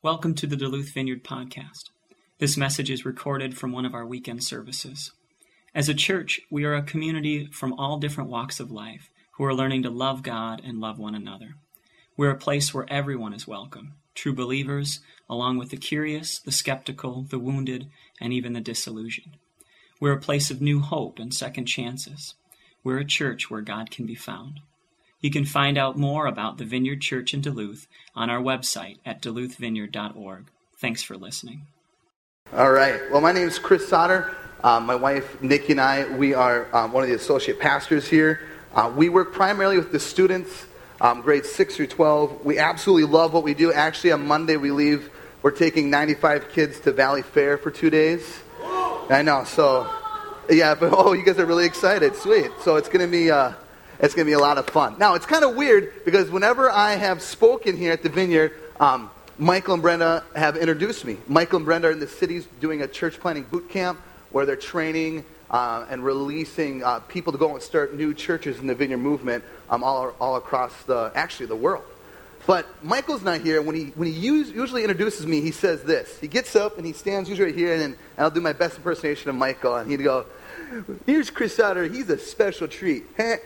Welcome to the Duluth Vineyard Podcast. This message is recorded from one of our weekend services. As a church, we are a community from all different walks of life who are learning to love God and love one another. We're a place where everyone is welcome, true believers, along with the curious, the skeptical, the wounded, and even the disillusioned. We're a place of new hope and second chances. We're a church where God can be found. You can find out more about the Vineyard Church in Duluth on our website at duluthvineyard.org. Thanks for listening. All right. Well, my name is Chris Sauter. My wife, Nikki, and I, we are one of the associate pastors here. We work primarily with the students, grades 6 through 12. We absolutely love what we do. Actually, on Monday we leave. We're taking 95 kids to Valley Fair for 2 days. I know. So, yeah. But you guys are really excited. Sweet. So it's going to be a lot of fun. Now, it's kind of weird because whenever I have spoken here at the Vineyard, Michael and Brenda have introduced me. Michael and Brenda are in the cities doing a church planting boot camp where they're training and releasing people to go and start new churches in the Vineyard movement all across the world. But Michael's not here. When he usually introduces me, he says this. He gets up and he stands usually right here, and I'll do my best impersonation of Michael, and he'd go, "Here's Chris Sauter. He's a special treat." All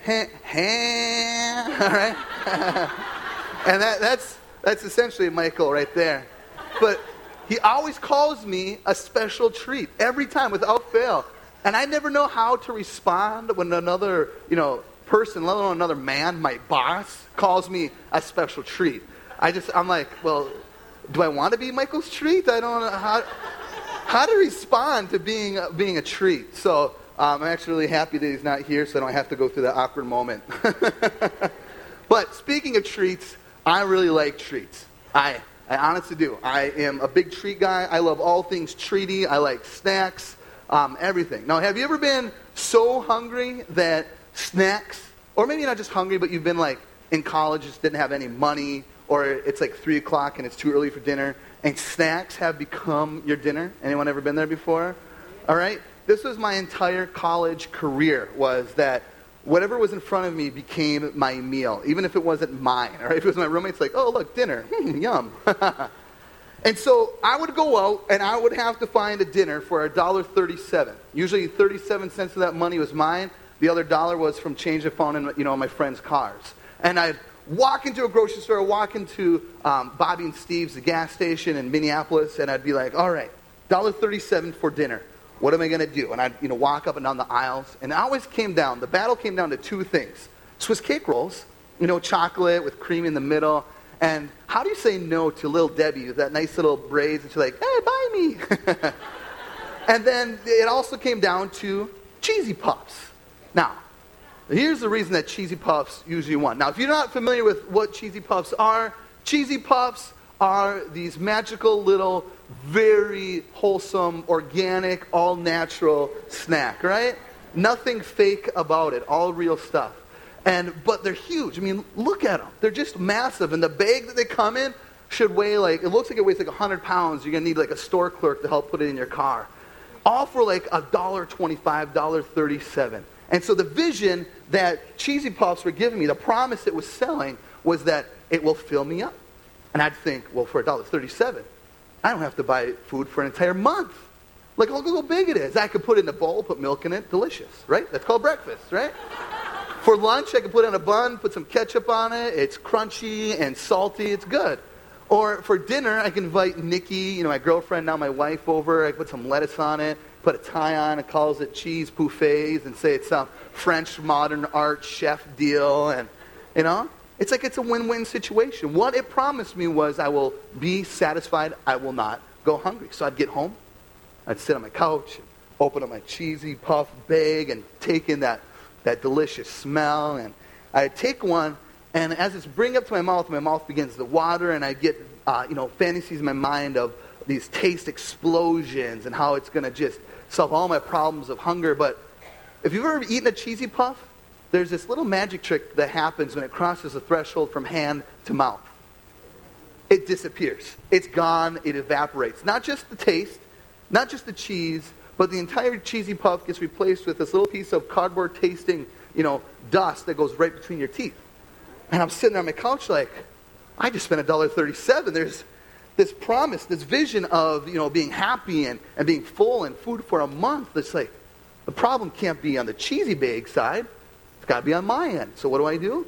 right? And that's essentially Michael right there. But he always calls me a special treat every time without fail. And I never know how to respond when another, person, let alone another man, my boss, calls me a special treat. I'm like, well, do I want to be Michael's treat? I don't know how to respond to being a treat. So I'm actually really happy that he's not here, so I don't have to go through that awkward moment. But speaking of treats, I really like treats. I honestly do. I am a big treat guy. I love all things treaty. I like snacks, everything. Now, have you ever been so hungry that snacks, or maybe not just hungry, but you've been like in college, just didn't have any money, or it's like 3 o'clock and it's too early for dinner, and snacks have become your dinner? Anyone ever been there before? All right? This was my entire college career, was that whatever was in front of me became my meal, even if it wasn't mine. All right? If it was my roommate's, like, oh, look, dinner. Yum. And so I would go out, and I would have to find a dinner for $1.37. Usually 37 cents of that money was mine. The other dollar was from change I found in my friends' cars. And I'd walk into a grocery store, walk into Bobby and Steve's, the gas station in Minneapolis, and I'd be like, all right, $1.37 for dinner. What am I going to do? And I'd walk up and down the aisles, and the battle came down to 2 things. Swiss cake rolls, chocolate with cream in the middle. And how do you say no to Little Debbie with that nice little braids, and she's like, hey, buy me. And then it also came down to Cheesy Puffs. Now, here's the reason that Cheesy Puffs usually won. Now, if you're not familiar with what Cheesy Puffs are these magical little, very wholesome, organic, all-natural snack, right? Nothing fake about it, all real stuff. But they're huge. I mean, look at them. They're just massive. And the bag that they come in should weigh it looks like it weighs 100 pounds. You're going to need a store clerk to help put it in your car. All for $1.25, $1.37. And so the vision that Cheesy Puffs were giving me, the promise it was selling, was that it will fill me up. And I'd think, well, for $1.37, I don't have to buy food for an entire month. Look how big it is. I could put it in a bowl, put milk in it, delicious, right? That's called breakfast, right? For lunch, I could put it in a bun, put some ketchup on it. It's crunchy and salty. It's good. Or for dinner, I can invite Nikki, my girlfriend, now my wife, over. I can put some lettuce on it, put a tie on. It calls it cheese buffets and say it's some French modern art chef deal. And, it's it's a win-win situation. What it promised me was I will be satisfied. I will not go hungry. So I'd get home. I'd sit on my couch, open up my Cheesy Puff bag, and take in that delicious smell. And I'd take one, and as it's bringing up to my mouth begins to water, and I get, fantasies in my mind of these taste explosions and how it's going to just solve all my problems of hunger. But if you've ever eaten a Cheesy Puff, there's this little magic trick that happens when it crosses the threshold from hand to mouth. It disappears. It's gone. It evaporates. Not just the taste, not just the cheese, but the entire Cheesy Puff gets replaced with this little piece of cardboard tasting, dust that goes right between your teeth. And I'm sitting there on my couch like, I just spent $1.37. this promise, this vision of, being happy and being full and food for a month. It's like, the problem can't be on the cheesy bake side. It's got to be on my end. So what do?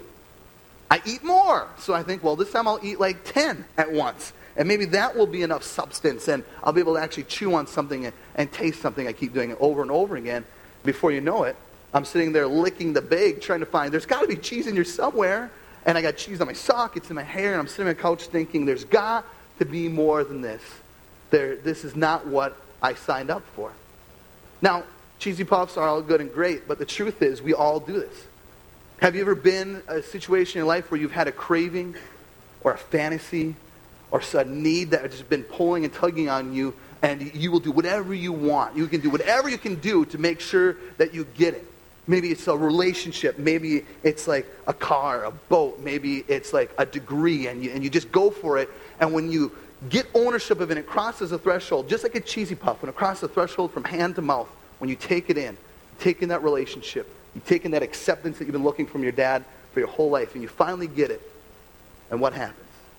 I eat more. So I think, well, this time I'll eat like 10 at once. And maybe that will be enough substance, and I'll be able to actually chew on something and taste something. I keep doing it over and over again. Before you know it, I'm sitting there licking the bag, trying to find, there's got to be cheese in here somewhere. And I got cheese on my sock, it's in my hair, and I'm sitting on the couch thinking, there's got to be more than this. This is not what I signed up for. Now, cheesy puffs are all good and great, but the truth is, we all do this. Have you ever been in a situation in life where you've had a craving or a fantasy or a need that has just been pulling and tugging on you, and you will do whatever you want? You can do whatever you can do to make sure that you get it. Maybe it's a relationship. Maybe it's like a car, a boat. Maybe it's like a degree, and you just go for it. And when you get ownership of it, it crosses a threshold, just like a cheesy puff. When it crosses a threshold from hand to mouth, when you take it in, take in that relationship, you take in that acceptance that you've been looking from your dad for your whole life, and you finally get it. And what happens?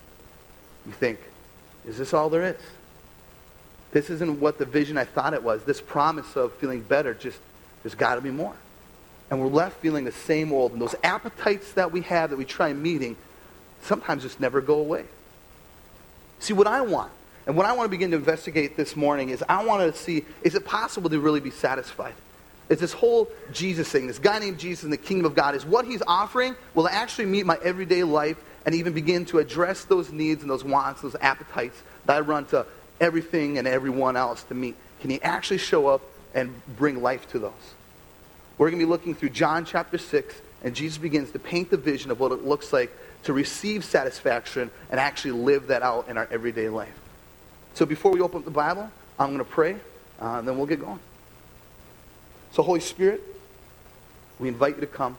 You think, is this all there is? This isn't what the vision I thought it was. This promise of feeling better, there's got to be more. And we're left feeling the same old. And those appetites that we have, that we try meeting, sometimes just never go away. See, what I want, and what I want to begin to investigate this morning is I want to see, is it possible to really be satisfied? Is this whole Jesus thing, this guy named Jesus in the kingdom of God, is what he's offering, will it actually meet my everyday life and even begin to address those needs and those wants, those appetites that I run to everything and everyone else to meet? Can he actually show up and bring life to those? We're going to be looking through John chapter 6, and Jesus begins to paint the vision of what it looks like to receive satisfaction and actually live that out in our everyday life. So before we open up the Bible, I'm going to pray, and then we'll get going. So Holy Spirit, we invite you to come.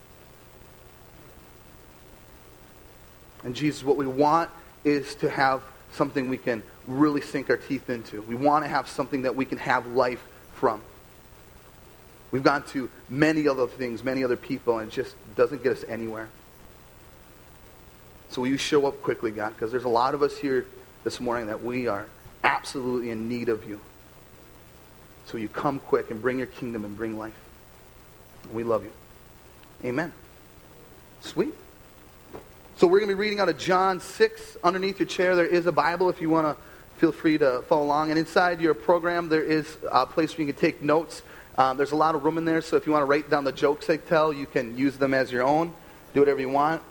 And Jesus, what we want is to have something we can really sink our teeth into. We want to have something that we can have life from. We've gone to many other things, many other people, and it just doesn't get us anywhere. So will you show up quickly, God? Because there's a lot of us here this morning that we are absolutely in need of you. So you come quick and bring your kingdom and bring life. We love you. Amen. Sweet. So we're going to be reading out of John 6. Underneath your chair there is a Bible if you want to feel free to follow along. And inside your program there is a place where you can take notes. There's a lot of room in there, so if you want to write down the jokes I tell, you can use them as your own. Do whatever you want.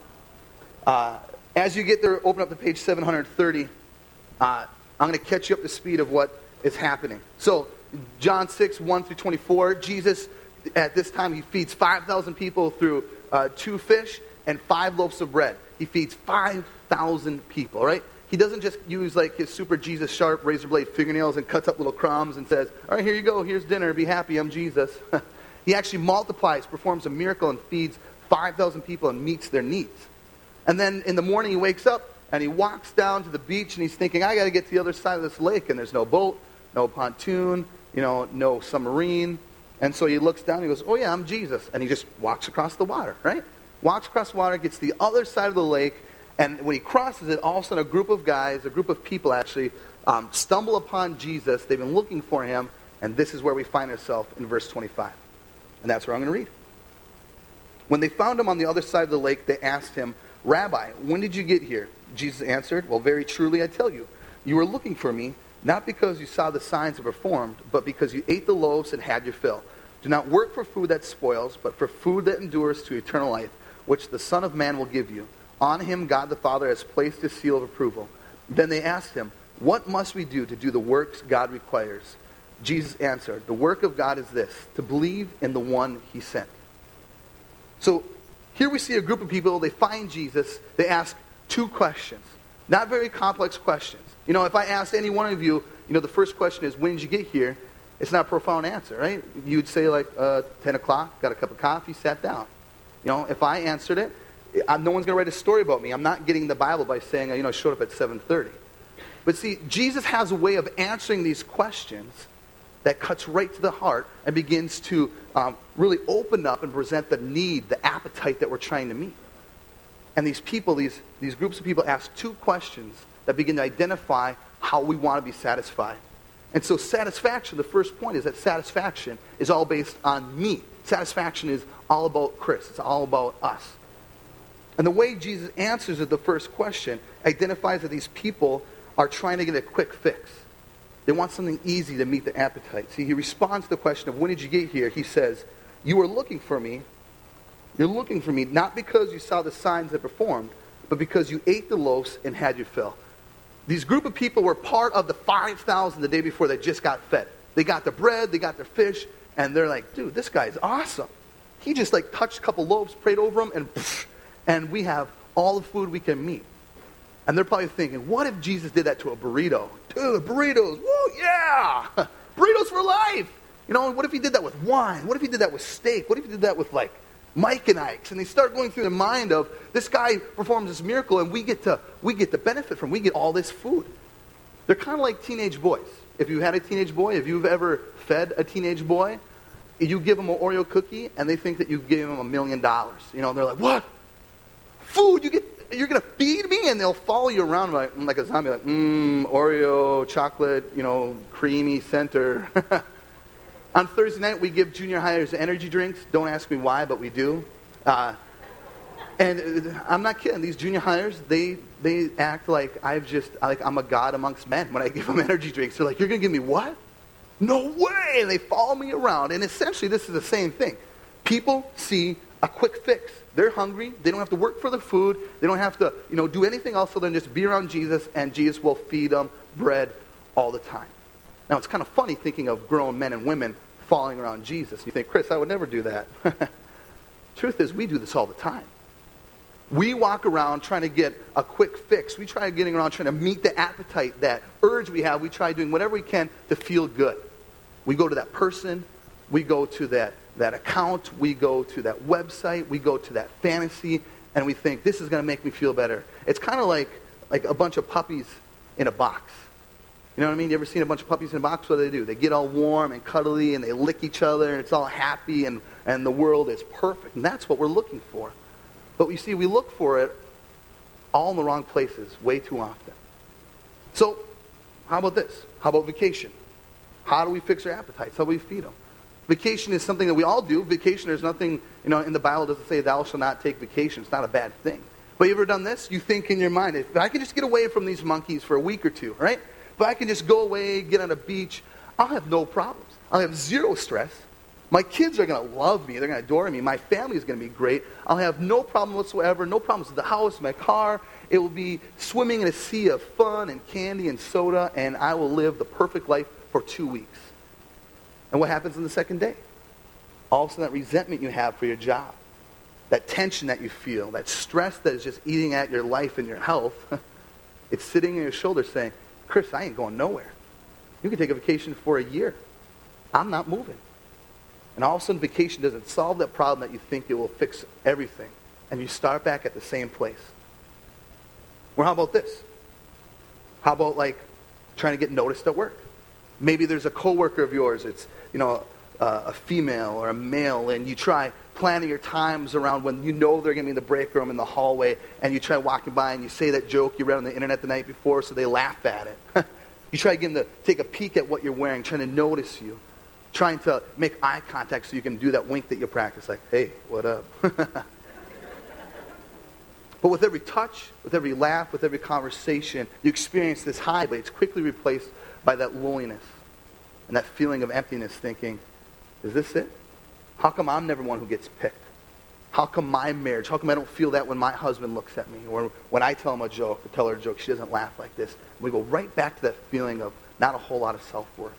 As you get there, open up to page 730. I'm going to catch you up to speed of what is happening. So John 6, 1 through 24, Jesus, at this time, he feeds 5,000 people through 2 fish and 5 loaves of bread. He feeds 5,000 people, right? He doesn't just use like his super Jesus sharp razor blade fingernails and cuts up little crumbs and says, all right, here you go, here's dinner, be happy, I'm Jesus. He actually multiplies, performs a miracle, and feeds 5,000 people and meets their needs. And then in the morning he wakes up and he walks down to the beach and he's thinking, I got to get to the other side of this lake, and there's no boat, no pontoon, no submarine. And so he looks down and he goes, oh yeah, I'm Jesus. And he just walks across the water, right? Walks across the water, gets to the other side of the lake, and when he crosses it, all of a sudden a group of people actually stumble upon Jesus. They've been looking for him, and this is where we find ourselves in verse 25. And that's where I'm going to read. When they found him on the other side of the lake, they asked him, Rabbi, when did you get here? Jesus answered, well, very truly I tell you, you were looking for me, not because you saw the signs I performed, but because you ate the loaves and had your fill. Do not work for food that spoils, but for food that endures to eternal life, which the Son of Man will give you. On him God the Father has placed his seal of approval. Then they asked him, what must we do to do the works God requires? Jesus answered, the work of God is this, to believe in the one he sent. So here we see a group of people, they find Jesus, they ask 2 questions. Not very complex questions. If I asked any one of you, the first question is, when did you get here? It's not a profound answer, right? You'd say like 10 o'clock, got a cup of coffee, sat down. If I answered it, no one's going to write a story about me. I'm not getting the Bible by saying, I showed up at 7:30. But see, Jesus has a way of answering these questions that cuts right to the heart and begins to really open up and present the need, the appetite that we're trying to meet. And these people, these groups of people ask 2 questions that begin to identify how we want to be satisfied. And so satisfaction, the first point is that satisfaction is all based on me. Satisfaction is all about Chris. It's all about us. And the way Jesus answers the first question identifies that these people are trying to get a quick fix. They want something easy to meet their appetite. See, he responds to the question of, when did you get here? He says, you are looking for me. You're looking for me not because you saw the signs I performed, but because you ate the loaves and had your fill. These group of people were part of the 5,000 the day before that just got fed. They got their bread, they got their fish, and they're like, dude, this guy's awesome. He just touched a couple loaves, prayed over them, and we have all the food we can meet. And they're probably thinking, what if Jesus did that to a burrito? Dude, burritos, woo, yeah! Burritos for life! What if he did that with wine? What if he did that with steak? What if he did that with Mike and Ike's? And they start going through the mind of, this guy performs this miracle and we get to benefit from, we get all this food. They're kind of like teenage boys. If you had a teenage boy, if you've ever fed a teenage boy, you give them an Oreo cookie and they think that you gave them $1 million. They're like, what? Food, you're going to feed me? And they'll follow you around like a zombie, Oreo, chocolate, creamy center. On Thursday night, we give junior hires energy drinks. Don't ask me why, but we do. And I'm not kidding. These junior hires, they act like I'm a god amongst men when I give them energy drinks. They're like, you're going to give me what? No way! And they follow me around. And essentially, this is the same thing. People see a quick fix. They're hungry. They don't have to work for the food. They don't have to, do anything else other than just be around Jesus, and Jesus will feed them bread all the time. Now, it's kind of funny thinking of grown men and women following around Jesus. You think, Chris, I would never do that. Truth is, we do this all the time. We walk around trying to get a quick fix. We try getting around trying to meet the appetite, that urge we have. We try doing whatever we can to feel good. We go to that person. We go to that account. We go to that website. We go to that fantasy. And we think, this is going to make me feel better. It's kind of like a bunch of puppies in a box. You know what I mean? You ever seen a bunch of puppies in a box? What do? They get all warm and cuddly, and they lick each other, and it's all happy, and the world is perfect. And that's what we're looking for. But you see, we look for it all in the wrong places way too often. So, how about this? How about vacation? How do we fix our appetites? How do we feed them? Vacation is something that we all do. Vacation, there's nothing, in the Bible doesn't say, thou shalt not take vacation. It's not a bad thing. But you ever done this? You think in your mind, if I could just get away from these monkeys for a week or two, right? If I can just go away, get on a beach, I'll have no problems. I'll have zero stress. My kids are going to love me. They're going to adore me. My family is going to be great. I'll have no problem whatsoever. No problems with the house, my car. It will be swimming in a sea of fun and candy and soda, and I will live the perfect life for 2 weeks. And what happens on the second day? All of a sudden, that resentment you have for your job, that tension that you feel, that stress that is just eating at your life and your health, it's sitting on your shoulder saying, Chris, I ain't going nowhere. You can take a vacation for a year. I'm not moving. And all of a sudden, vacation doesn't solve that problem that you think it will fix everything. And you start back at the same place. Or how about this? How about trying to get noticed at work? Maybe there's a coworker of yours. It's, a female or a male, and you try planning your times around when you know they're going to be in the break room in the hallway, and you try walking by and you say that joke you read on the internet the night before, so they laugh at it. You try getting to take a peek at what you're wearing, trying to notice you, trying to make eye contact so you can do that wink that you practice, like, hey, what up? But with every touch, with every laugh, with every conversation, you experience this high, but it's quickly replaced by that loneliness and that feeling of emptiness, thinking, is this it? How come I'm never one who gets picked? How come my marriage, how come I don't feel that when my husband looks at me? Or when I tell him a joke, or tell her a joke, she doesn't laugh like this. We go right back to that feeling of not a whole lot of self-worth.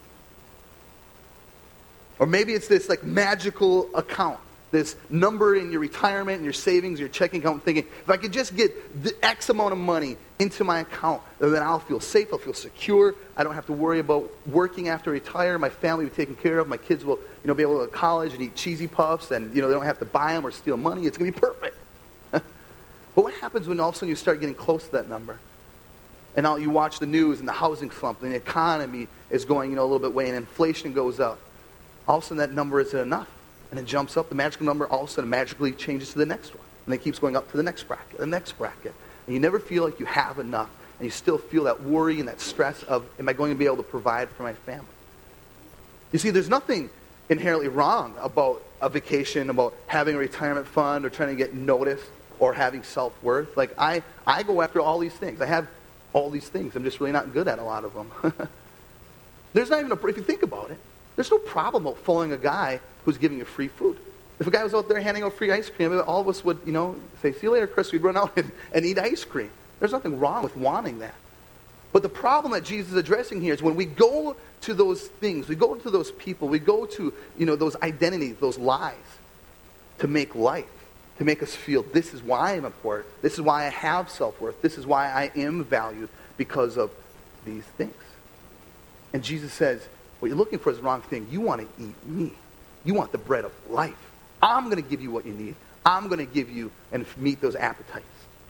Or maybe it's this magical account, this number in your retirement and your savings, your checking account, thinking, if I could just get the X amount of money into my account, then I'll feel safe, I'll feel secure, I don't have to worry about working after I retire, my family will be taken care of, my kids will be able to go to college and eat cheesy puffs, and they don't have to buy them or steal money, it's going to be perfect. But what happens when all of a sudden you start getting close to that number? And now you watch the news and the housing slump, and the economy is going a little bit way, and inflation goes up. All of a sudden that number isn't enough. And it jumps up, the magical number all of a sudden magically changes to the next one. And it keeps going up to the next bracket, and you never feel like you have enough. and you still feel that worry and that stress of, am I going to be able to provide for my family? You see, there's nothing inherently wrong about a vacation, about having a retirement fund or trying to get noticed or having self-worth. Like, I go after all these things. I have all these things. I'm just really not good at a lot of them. There's not even if you think about it, there's no problem about following a guy who's giving you free food. If a guy was out there handing out free ice cream, all of us would, say, see you later, Chris. We'd run out and eat ice cream. There's nothing wrong with wanting that. But the problem that Jesus is addressing here is when we go to those things, we go to those people, we go to, those identities, those lies to make life, to make us feel this is why I'm important, this is why I have self-worth, this is why I am valued because of these things. And Jesus says, what you're looking for is the wrong thing. You want to eat me. You want the bread of life. I'm going to give you what you need. I'm going to give you and meet those appetites.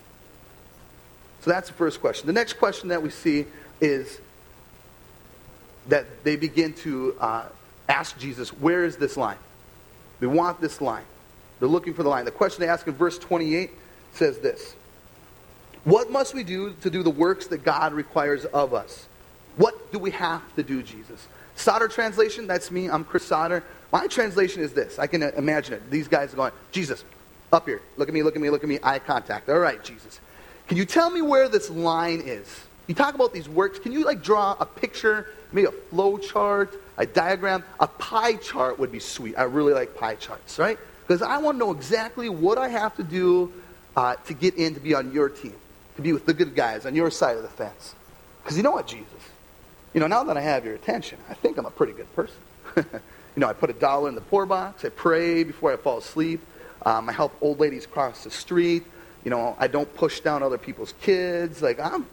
So that's the first question. The next question that we see is that they begin to ask Jesus, where is this line? They want this line. They're looking for the line. The question they ask in verse 28 says this: what must we do to do the works that God requires of us? What do we have to do, Jesus? Sauter translation, that's me. I'm Chris Sauter. My translation is this. I can imagine it. These guys are going, Jesus, up here. Look at me, look at me, look at me. Eye contact. All right, Jesus. Can you tell me where this line is? You talk about these works. Can you draw a picture, maybe a flow chart, a diagram? A pie chart would be sweet. I really like pie charts, right? Because I want to know exactly what I have to do to get in to be on your team, to be with the good guys on your side of the fence. Because you know what, Jesus? Now that I have your attention, I think I'm a pretty good person. I put $1 in the poor box. I pray before I fall asleep. I help old ladies cross the street. I don't push down other people's kids.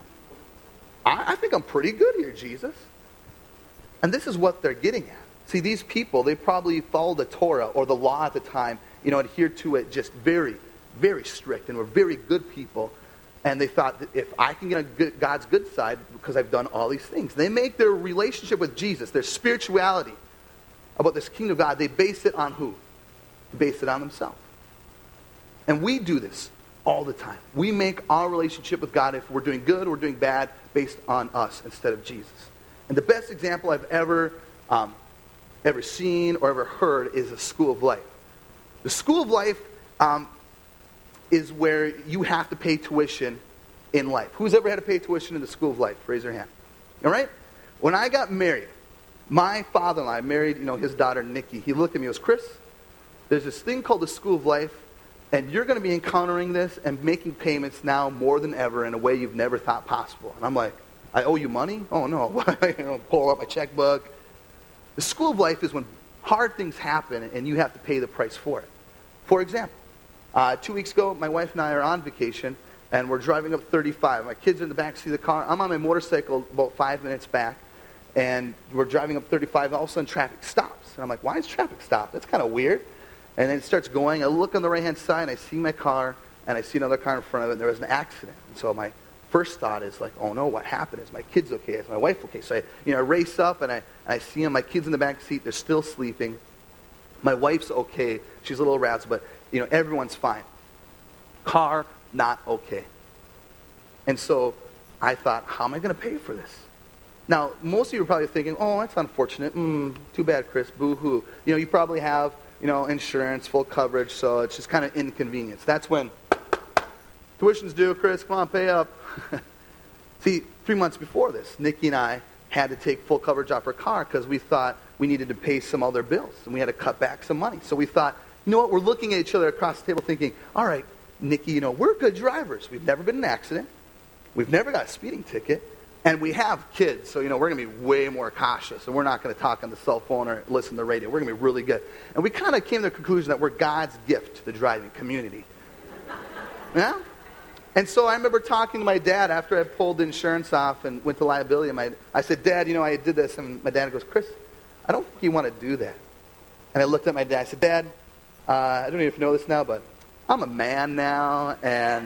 I think I'm pretty good here, Jesus. And this is what they're getting at. See, these people, they probably followed the Torah or the law at the time, adhered to it just very, very strict and were very good people. And they thought that if I can get on God's good side because I've done all these things. They make their relationship with Jesus, their spirituality about this kingdom of God, they base it on who? They base it on themselves. And we do this all the time. We make our relationship with God, if we're doing good or we're doing bad, based on us instead of Jesus. And the best example I've ever seen or ever heard is the School of Life. The School of Life is where you have to pay tuition in life. Who's ever had to pay tuition in the School of Life? Raise your hand. All right? When I got married, my father-in-law married, his daughter Nikki. He looked at me and goes, Chris, there's this thing called the School of Life, and you're going to be encountering this and making payments now more than ever in a way you've never thought possible. And I'm like, I owe you money? Oh, no. Pull out my checkbook. The School of Life is when hard things happen and you have to pay the price for it. For example, 2 weeks ago, my wife and I are on vacation, and we're driving up 35. My kids are in the back seat of the car. I'm on my motorcycle about 5 minutes back, and we're driving up 35, and all of a sudden traffic stops. And I'm like, why is traffic stopped? That's kind of weird. And then it starts going. I look on the right-hand side, and I see my car, and I see another car in front of it, and there was an accident. And so my first thought is like, oh no, what happened? Is my kids okay? Is my wife okay? So I race up, and I see them. My kids in the back seat, they're still sleeping. My wife's okay. She's a little razzled, but everyone's fine. Car, not okay. And so I thought, how am I going to pay for this? Now, most of you are probably thinking, oh, that's unfortunate. Too bad, Chris. Boo-hoo. You probably have, insurance, full coverage, so it's just kind of inconvenience. That's when tuition's due, Chris. Come on, pay up. See, 3 months before this, Nikki and I had to take full coverage off her car because we thought we needed to pay some other bills, and we had to cut back some money. So we thought, you know what, we're looking at each other across the table thinking, all right, Nikki, we're good drivers. We've never been in an accident. We've never got a speeding ticket. And we have kids, so, we're going to be way more cautious. And we're not going to talk on the cell phone or listen to the radio. We're going to be really good. And we kind of came to the conclusion that we're God's gift to the driving community. Yeah? And so I remember talking to my dad after I pulled the insurance off and went to liability. I said, Dad, I did this. And my dad goes, Chris, I don't think you want to do that. And I looked at my dad. I said, Dad, I don't even know if you know this now, but I'm a man now, and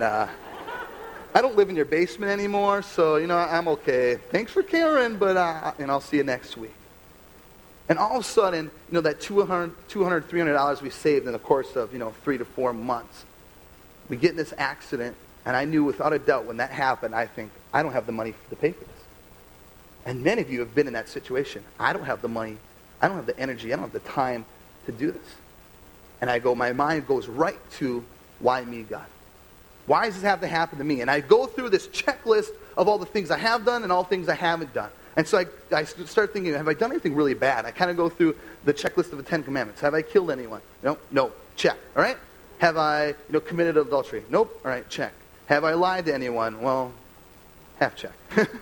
I don't live in your basement anymore, so, I'm okay. Thanks for caring, but, I'll see you next week. And all of a sudden, that $200, $300 we saved in the course of, 3 to 4 months, we get in this accident, and I knew without a doubt when that happened, I think, I don't have the money to pay for this. And many of you have been in that situation. I don't have the money. I don't have the energy. I don't have the time to do this. And my mind goes right to, why me, God? Why does this have to happen to me? And I go through this checklist of all the things I have done and all the things I haven't done. And so I start thinking, have I done anything really bad? I kind of go through the checklist of the 10 Commandments. Have I killed anyone? No, check. All right? Have I committed adultery? Nope. All right, check. Have I lied to anyone? Well, half check.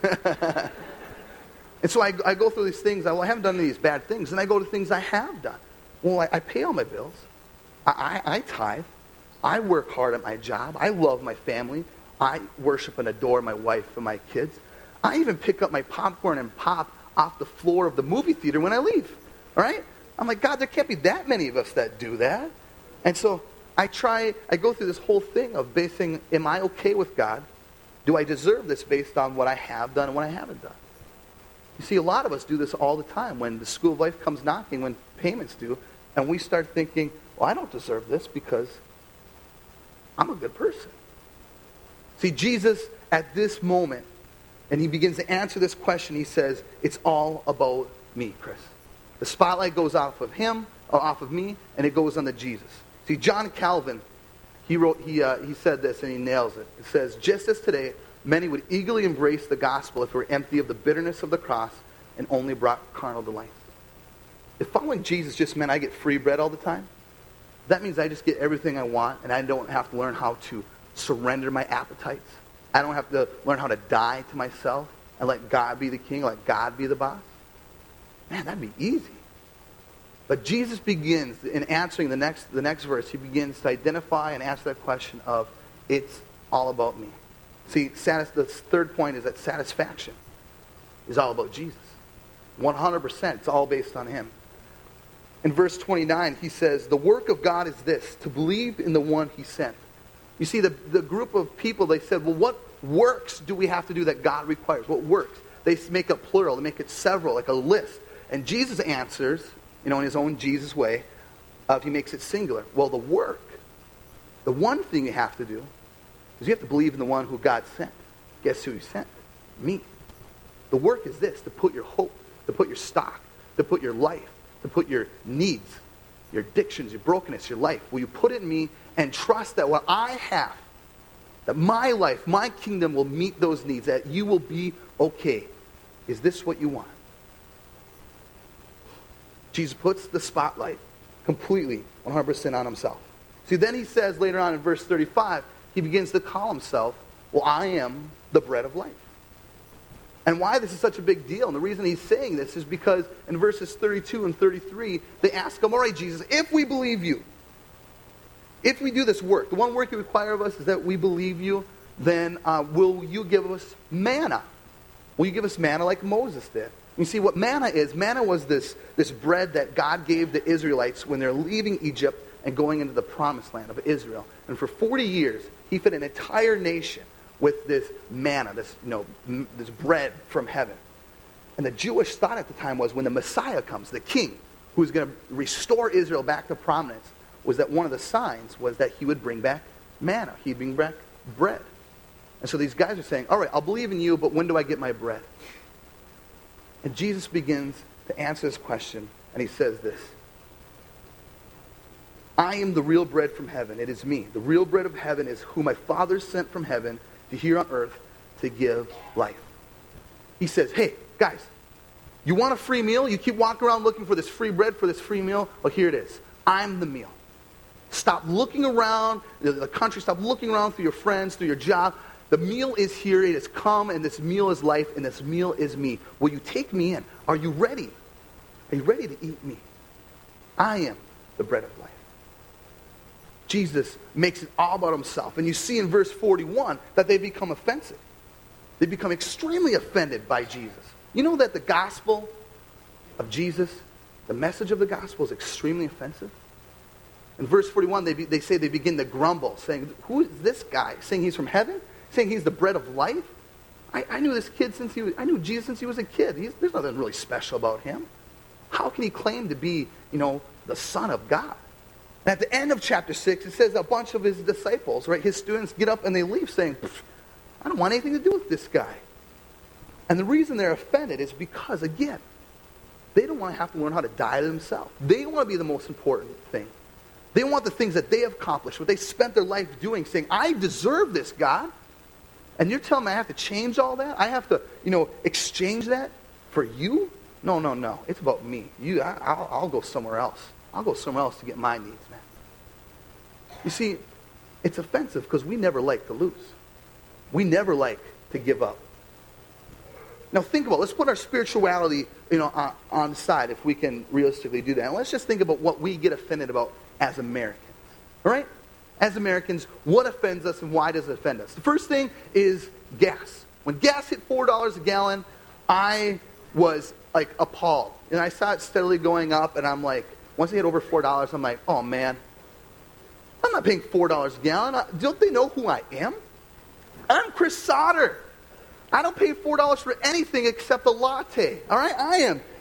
And so I go through these things. I haven't done any of these bad things. And I go to things I have done. Well, I pay all my bills. I tithe. I work hard at my job. I love my family. I worship and adore my wife and my kids. I even pick up my popcorn and pop off the floor of the movie theater when I leave. All right? I'm like, God, there can't be that many of us that do that. And so I go through this whole thing of basing, am I okay with God? Do I deserve this based on what I have done and what I haven't done? You see, a lot of us do this all the time when the school of life comes knocking, when payments due, and we start thinking, well, I don't deserve this because I'm a good person. See, Jesus, at this moment, and he begins to answer this question, he says, it's all about me, Chris. The spotlight goes off of him, or off of me, and it goes on to Jesus. See, John Calvin, he said this, and he nails it. It says, just as today, many would eagerly embrace the gospel if it were empty of the bitterness of the cross and only brought carnal delights. If following Jesus just meant I get free bread all the time, that means I just get everything I want and I don't have to learn how to surrender my appetites. I don't have to learn how to die to myself and let God be the king, let God be the boss. Man, that'd be easy. But Jesus begins, in answering the next verse, he begins to identify and answer that question of, it's all about me. See, the third point is that satisfaction is all about Jesus. 100%. It's all based on him. In verse 29, he says, the work of God is this, to believe in the one he sent. You see, the group of people, they said, well, what works do we have to do that God requires? What works? They make it plural. They make it several, like a list. And Jesus answers, in his own Jesus way, he makes it singular. Well, the work, the one thing you have to do is you have to believe in the one who God sent. Guess who he sent? Me. The work is this, to put your hope, to put your stock, to put your life, to put your needs, your addictions, your brokenness, your life. Will you put it in me and trust that what I have, that my life, my kingdom will meet those needs, that you will be okay. Is this what you want? Jesus puts the spotlight completely, 100% on himself. See, then he says later on in verse 35, he begins to call himself, well, I am the bread of life. And why this is such a big deal, and the reason he's saying this is because in verses 32 and 33, they ask him, all right, Jesus, if we believe you, if we do this work, the one work you require of us is that we believe you, then will you give us manna? Will you give us manna like Moses did? You see, what manna is, manna was this bread that God gave the Israelites when they're leaving Egypt and going into the promised land of Israel. And for 40 years, he fed an entire nation with this manna, this bread from heaven. And the Jewish thought at the time was when the Messiah comes, the king, who's going to restore Israel back to prominence, was that one of the signs was that he would bring back manna. He'd bring back bread. And so these guys are saying, all right, I'll believe in you, but when do I get my bread? And Jesus begins to answer this question, and he says this. I am the real bread from heaven. It is me. The real bread of heaven is who my Father sent from heaven to here on earth to give life. He says, hey, guys, you want a free meal? You keep walking around looking for this free bread, for this free meal? Well, here it is. I'm the meal. Stop looking around the country. Stop looking around through your friends, through your job. The meal is here. It has come, and this meal is life, and this meal is me. Will you take me in? Are you ready? Are you ready to eat me? I am the bread of life. Jesus makes it all about himself. And you see in verse 41 that they become offensive. They become extremely offended by Jesus. You know that the gospel of Jesus, the message of the gospel is extremely offensive? In verse 41, they say they begin to grumble, saying, who is this guy? Saying he's from heaven? Saying he's the bread of life? I knew this kid I knew Jesus since he was a kid. There's nothing really special about him. How can he claim to be, the Son of God? And at the end of chapter 6, it says a bunch of his disciples, right, his students get up and they leave saying, I don't want anything to do with this guy. And the reason they're offended is because, again, they don't want to have to learn how to die to themselves. They want to be the most important thing. They want the things that they have accomplished, what they spent their life doing, saying, I deserve this, God. And you're telling me I have to change all that? I have to, exchange that for you? No. It's about me. I'll go somewhere else. I'll go somewhere else to get my needs met. You see, it's offensive because we never like to lose. We never like to give up. Now think about it. Let's put our spirituality, on the side if we can realistically do that. And let's just think about what we get offended about as Americans. All right? As Americans, what offends us and why does it offend us? The first thing is gas. When gas hit $4 a gallon, I was appalled. And I saw it steadily going up, and I'm like, once it hit over $4, I'm like, oh man, I'm not paying $4 a gallon. Don't they know who I am? I'm Chris Sauter. I don't pay $4 for anything except a latte. All right? I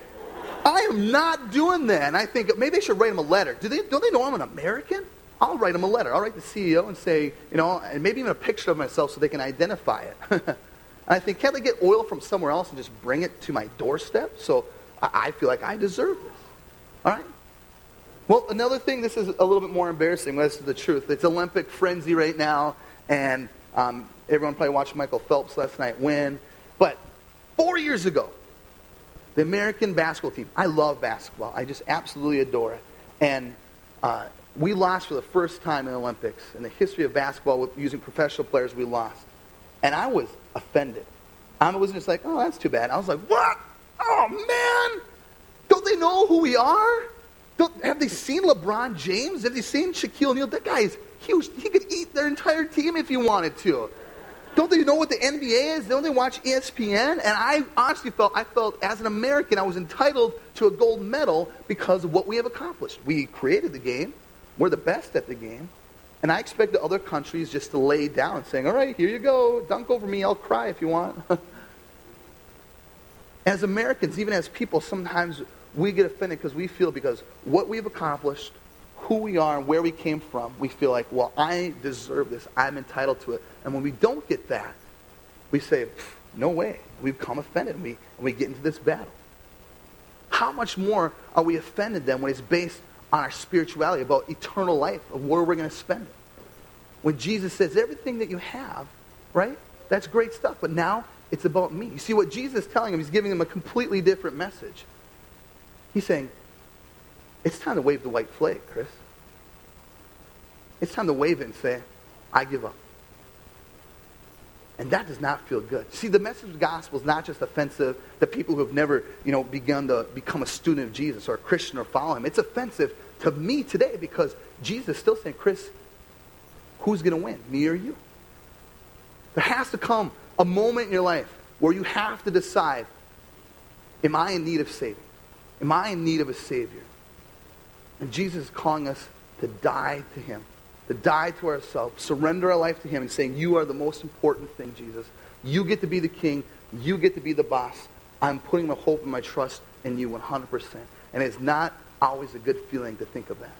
am not doing that. And I think maybe I should write them a letter. Don't they know I'm an American? I'll write them a letter. I'll write the CEO and say, and maybe even a picture of myself so they can identify it. And I think, can't they get oil from somewhere else and just bring it to my doorstep so I feel like I deserve this? All right? Well, another thing, this is a little bit more embarrassing, but this is the truth. It's Olympic frenzy right now, and everyone probably watched Michael Phelps last night win. But 4 years ago, the American basketball team, I love basketball. I just absolutely adore it. And we lost for the first time in the Olympics. In the history of basketball, with using professional players, we lost. And I was offended. I wasn't just like, oh, that's too bad. I was like, what? Oh, man! Don't they know who we are? Have they seen LeBron James? Have they seen Shaquille O'Neal? That guy is huge. He could eat their entire team if he wanted to. Don't they know what the NBA is? Don't they watch ESPN? And I honestly felt as an American, I was entitled to a gold medal because of what we have accomplished. We created the game. We're the best at the game. And I expect the other countries just to lay down saying, all right, here you go. Dunk over me. I'll cry if you want. As Americans, even as people, sometimes we get offended because what we've accomplished, who we are, and where we came from, we feel like, well, I deserve this. I'm entitled to it. And when we don't get that, we say, no way. We become offended, and we get into this battle. How much more are we offended then when it's based on our spirituality, about eternal life, of where we're going to spend it? When Jesus says, everything that you have, right, that's great stuff, but now it's about me. You see what Jesus is telling him, he's giving him a completely different message. He's saying, it's time to wave the white flag, Chris. It's time to wave it and say, I give up. And that does not feel good. See, the message of the gospel is not just offensive to people who have never, begun to become a student of Jesus or a Christian or follow him. It's offensive to me today because Jesus is still saying, Chris, who's going to win, me or you? There has to come a moment in your life where you have to decide, am I in need of saving? Am I in need of a Savior? And Jesus is calling us to die to him, to die to ourselves, surrender our life to him and saying, you are the most important thing, Jesus. You get to be the king. You get to be the boss. I'm putting my hope and my trust in you 100%. And it's not always a good feeling to think of that.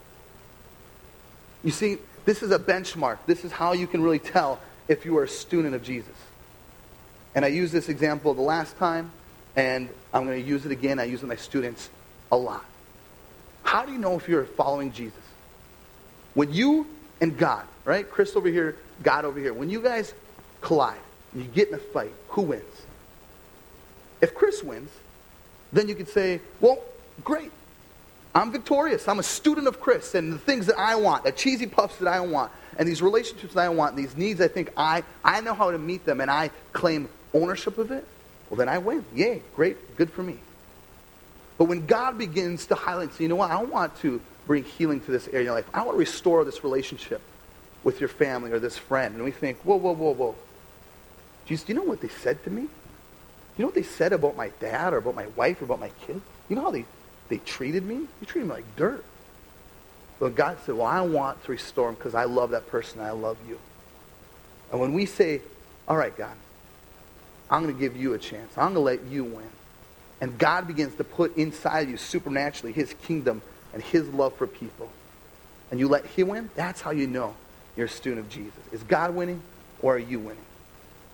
You see, this is a benchmark. This is how you can really tell if you are a student of Jesus. And I used this example the last time, and I'm going to use it again. I use it with my students a lot. How do you know if you're following Jesus? When you and God, right? Chris over here, God over here. When you guys collide, you get in a fight, who wins? If Chris wins, then you could say, well, great. I'm victorious. I'm a student of Chris, and the things that I want, the cheesy puffs that I want, and these relationships that I want, these needs I think I know how to meet them, and I claim ownership of it, well, then I win. Yay, great, good for me. But when God begins to highlight, so you know what, I want to bring healing to this area of your life. I want to restore this relationship with your family or this friend. And we think, whoa. Jesus, do you know what they said to me? Do you know what they said about my dad or about my wife or about my kids? You know how they treated me? They treated me like dirt. But God said, well, I want to restore them because I love that person and I love you. And when we say, all right, God, I'm going to give you a chance. I'm going to let you win. And God begins to put inside you supernaturally his kingdom and his love for people. And you let him win, that's how you know you're a student of Jesus. Is God winning or are you winning?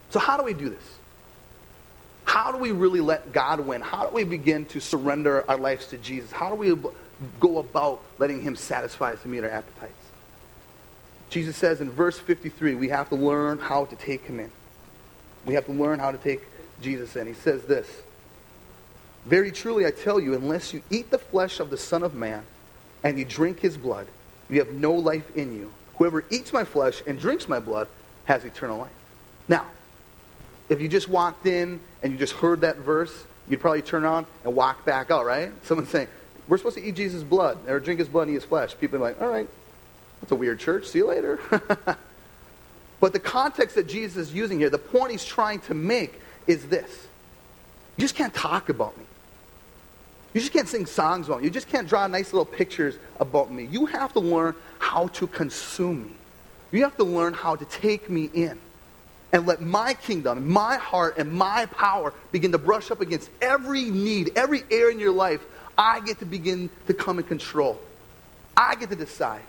So how do we do this? How do we really let God win? How do we begin to surrender our lives to Jesus? How do we go about letting him satisfy us and meet our appetites? Jesus says in verse 53, we have to learn how to take him in. We have to learn how to take Jesus in. He says this, very truly I tell you, unless you eat the flesh of the Son of Man and you drink his blood, you have no life in you. Whoever eats my flesh and drinks my blood has eternal life. Now, if you just walked in and you just heard that verse, you'd probably turn around and walk back out, right? Someone's saying, we're supposed to eat Jesus' blood, or drink his blood and eat his flesh. People are like, all right, that's a weird church. See you later. But the context that Jesus is using here, the point he's trying to make is this. You just can't talk about me. You just can't sing songs about me. You just can't draw nice little pictures about me. You have to learn how to consume me. You have to learn how to take me in and let my kingdom, my heart, and my power begin to brush up against every need, every area in your life. I get to begin to come and control. I get to decide.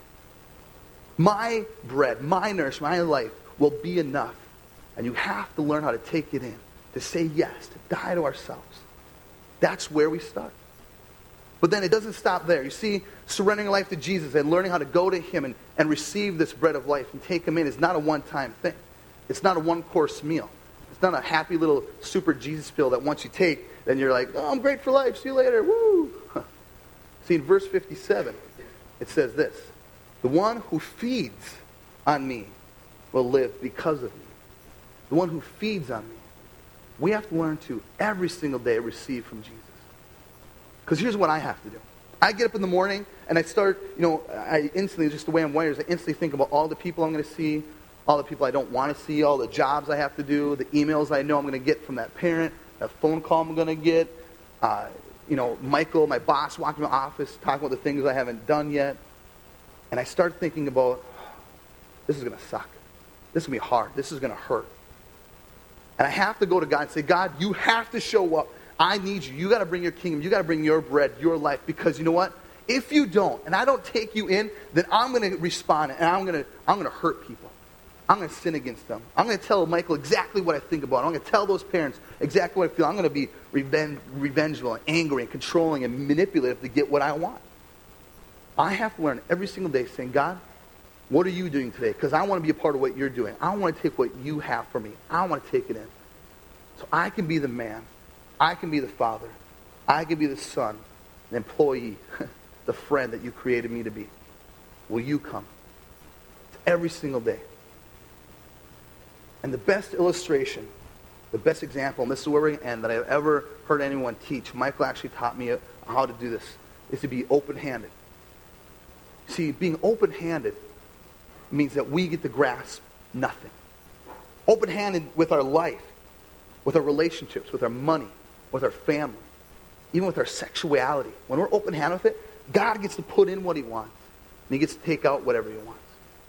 My bread, my nourishment, my life will be enough. And you have to learn how to take it in, to say yes, to die to ourselves. That's where we start. But then it doesn't stop there. You see, surrendering your life to Jesus and learning how to go to him and receive this bread of life and take him in is not a one-time thing. It's not a one-course meal. It's not a happy little super Jesus pill that once you take, then you're like, oh, I'm great for life. See you later. Woo! See, in verse 57, it says this. The one who feeds on me will live because of me. The one who feeds on me. We have to learn to, every single day, receive from Jesus. Because here's what I have to do. I get up in the morning, and I start, I instantly, just the way I'm wired, I instantly think about all the people I'm going to see, all the people I don't want to see, all the jobs I have to do, the emails I know I'm going to get from that parent, that phone call I'm going to get, Michael, my boss, walking in my office, talking about the things I haven't done yet. And I start thinking about, this is going to suck. This is going to be hard. This is going to hurt. And I have to go to God and say, God, you have to show up. I need you. You got to bring your kingdom. You got to bring your bread, your life. Because you know what? If you don't, and I don't take you in, then I'm going to respond, and I'm going to hurt people. I'm going to sin against them. I'm going to tell Michael exactly what I think about him. I'm going to tell those parents exactly what I feel. I'm going to be revengeful and angry and controlling and manipulative to get what I want. I have to learn every single day saying, God, what are you doing today? Because I want to be a part of what you're doing. I want to take what you have for me. I want to take it in. So I can be the man. I can be the father. I can be the son, the employee, the friend that you created me to be. Will you come? Every single day. And the best illustration, the best example, and this is where we're going to end, that I've ever heard anyone teach, Michael actually taught me how to do this, is to be open-handed. See, being open-handed means that we get to grasp nothing. Open-handed with our life, with our relationships, with our money, with our family, even with our sexuality. When we're open-handed with it, God gets to put in what he wants, and he gets to take out whatever he wants.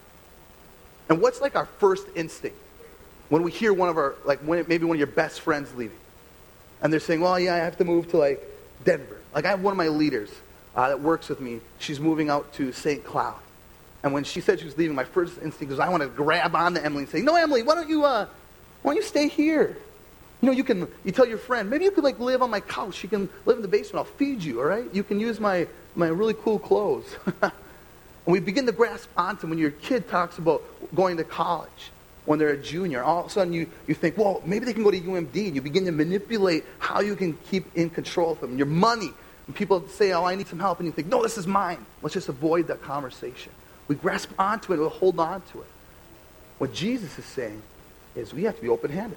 And what's like our first instinct when we hear one of our, maybe one of your best friends leaving, and they're saying, well, yeah, I have to move to Denver. I have one of my leaders that works with me. She's moving out to St. Cloud. And when she said she was leaving, my first instinct was I want to grab onto Emily and say, no, Emily, why don't you stay here? You tell your friend, maybe you could live on my couch. You can live in the basement. I'll feed you, all right? You can use my really cool clothes. And we begin to grasp onto when your kid talks about going to college, when they're a junior, all of a sudden you think, well, maybe they can go to UMD, and you begin to manipulate how you can keep in control of them. Your money, and people say, oh, I need some help, and you think, no, this is mine. Let's just avoid that conversation. We grasp onto it, we'll hold on to it. What Jesus is saying is we have to be open-handed.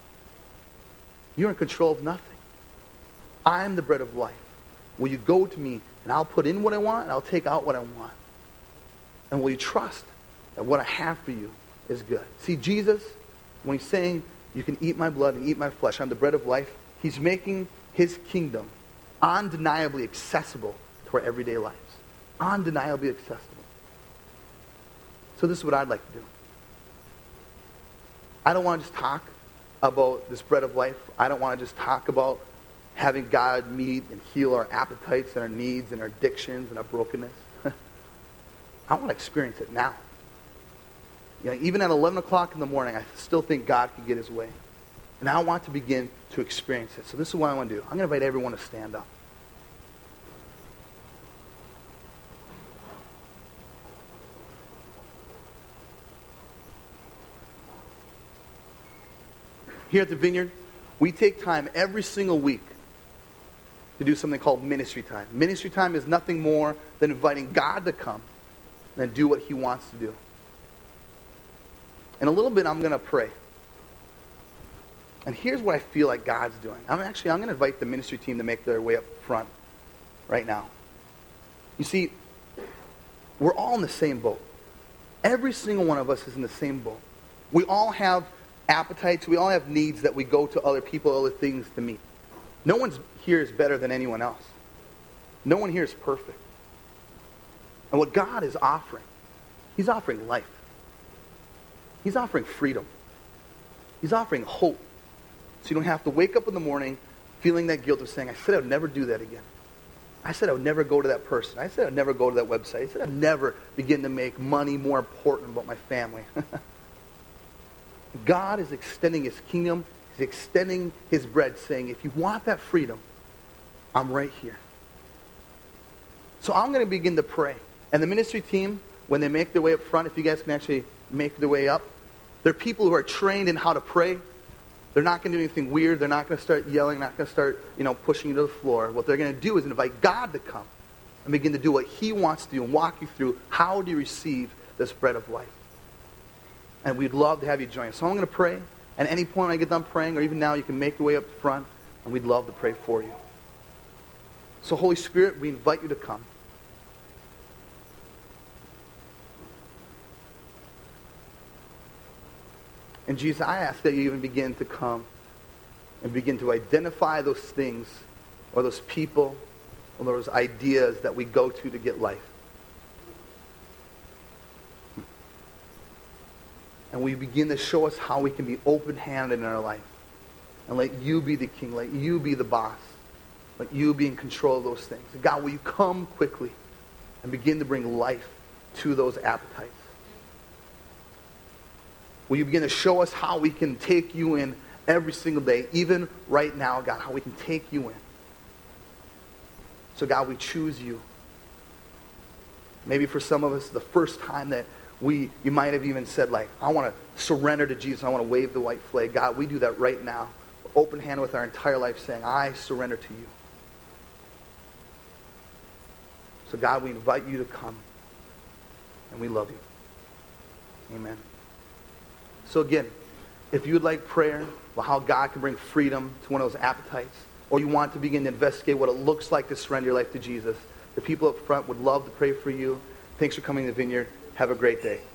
You're in control of nothing. I'm the bread of life. Will you go to me, and I'll put in what I want, and I'll take out what I want? And will you trust that what I have for you is good? See, Jesus, when he's saying, you can eat my blood and eat my flesh, I'm the bread of life, he's making his kingdom undeniably accessible to our everyday lives. Undeniably accessible. So this is what I'd like to do. I don't want to just talk about this bread of life. I don't want to just talk about having God meet and heal our appetites and our needs and our addictions and our brokenness. I want to experience it now. Even at 11 o'clock in the morning, I still think God can get his way. And I want to begin to experience it. So this is what I want to do. I'm going to invite everyone to stand up. Here at the Vineyard, we take time every single week to do something called ministry time. Ministry time is nothing more than inviting God to come and do what he wants to do. In a little bit, I'm going to pray. And here's what I feel like God's doing. I'm going to invite the ministry team to make their way up front right now. You see, we're all in the same boat. Every single one of us is in the same boat. We all have appetites. We all have needs that we go to other people, other things to meet. No one here is better than anyone else. No one here is perfect. And what God is offering, he's offering life. He's offering freedom. He's offering hope. So you don't have to wake up in the morning feeling that guilt of saying, I said I would never do that again. I said I would never go to that person. I said I would never go to that website. I said I'd never begin to make money more important about my family. God is extending his kingdom. He's extending his bread, saying, if you want that freedom, I'm right here. So I'm going to begin to pray. And the ministry team, when they make their way up front, if you guys can actually make their way up, they're people who are trained in how to pray. They're not going to do anything weird. They're not going to start yelling, not going to start, pushing you to the floor. What they're going to do is invite God to come and begin to do what he wants to do and walk you through how do you receive this bread of life. And we'd love to have you join us. So I'm going to pray. And at any point when I get done praying, or even now, you can make your way up front, and we'd love to pray for you. So Holy Spirit, we invite you to come. And Jesus, I ask that you even begin to come and begin to identify those things or those people or those ideas that we go to get life. And we begin to show us how we can be open-handed in our life. And let you be the king. Let you be the boss. Let you be in control of those things. And God, will you come quickly and begin to bring life to those appetites? Will you begin to show us how we can take you in every single day, even right now, God, how we can take you in. So, God, we choose you. Maybe for some of us, the first time that you might have even said, I want to surrender to Jesus. I want to wave the white flag. God, we do that right now. Open hand with our entire life saying, I surrender to you. So, God, we invite you to come. And we love you. Amen. So again, if you would like prayer about how God can bring freedom to one of those appetites, or you want to begin to investigate what it looks like to surrender your life to Jesus, the people up front would love to pray for you. Thanks for coming to the Vineyard. Have a great day.